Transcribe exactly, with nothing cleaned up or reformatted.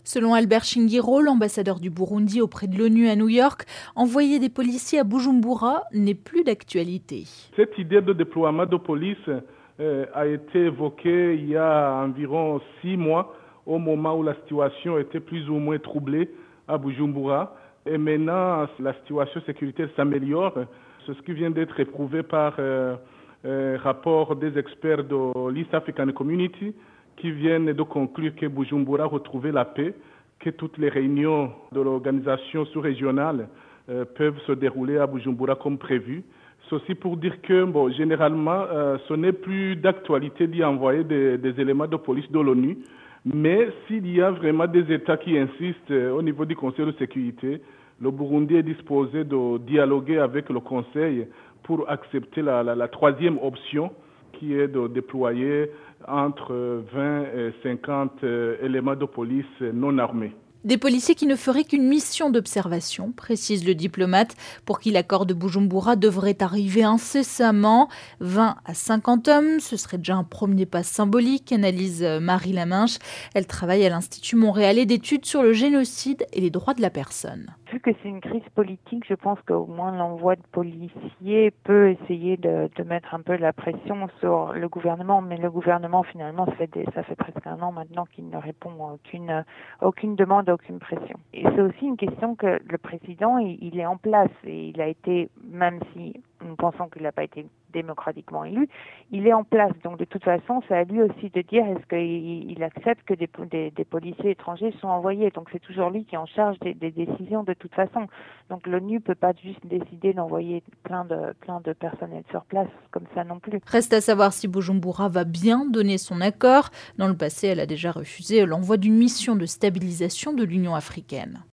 Selon Albert Shingiro, l'ambassadeur du Burundi auprès de l'ONU à New York, envoyer des policiers à Bujumbura n'est plus d'actualité. Cette idée de déploiement de police euh, a été évoquée il y a environ six mois, au moment où la situation était plus ou moins troublée à Bujumbura. Et maintenant, la situation sécuritaire s'améliore. C'est ce qui vient d'être éprouvé par euh, un rapport des experts de l'East African Community qui viennent de conclure que Bujumbura a retrouvé la paix, que toutes les réunions de l'organisation sous-régionale euh, peuvent se dérouler à Bujumbura comme prévu. C'est aussi pour dire que, bon, généralement, euh, ce n'est plus d'actualité d'y envoyer des, des éléments de police de l'ONU, mais s'il y a vraiment des États qui insistent euh, au niveau du Conseil de sécurité, le Burundi est disposé de dialoguer avec le Conseil pour accepter la, la, la troisième option, qui est de déployer entre vingt et cinquante éléments de police non armés. Des policiers qui ne feraient qu'une mission d'observation, précise le diplomate, pour qui l'accord de Bujumbura devrait arriver incessamment. vingt à cinquante hommes, ce serait déjà un premier pas symbolique, analyse Marie Laminche. Elle travaille à l'Institut montréalais d'études sur le génocide et les droits de la personne. Vu que c'est une crise politique, je pense qu'au moins l'envoi de policiers peut essayer de, de mettre un peu la pression sur le gouvernement, mais le gouvernement finalement, ça fait, des, ça fait presque un an maintenant qu'il ne répond à aucune, aucune demande, aucune pression. Et c'est aussi une question que le président, il, il est en place et il a été, même si nous pensons qu'il n'a pas été démocratiquement élu, il est en place. Donc de toute façon, c'est à lui aussi de dire est-ce qu'il il accepte que des, des, des policiers étrangers sont envoyés. Donc c'est toujours lui qui est en charge des, des décisions de toute façon. Donc l'ONU ne peut pas juste décider d'envoyer plein de, plein de personnel sur place comme ça non plus. Reste à savoir si Bujumbura va bien donner son accord. Dans le passé, elle a déjà refusé l'envoi d'une mission de stabilisation de l'Union africaine.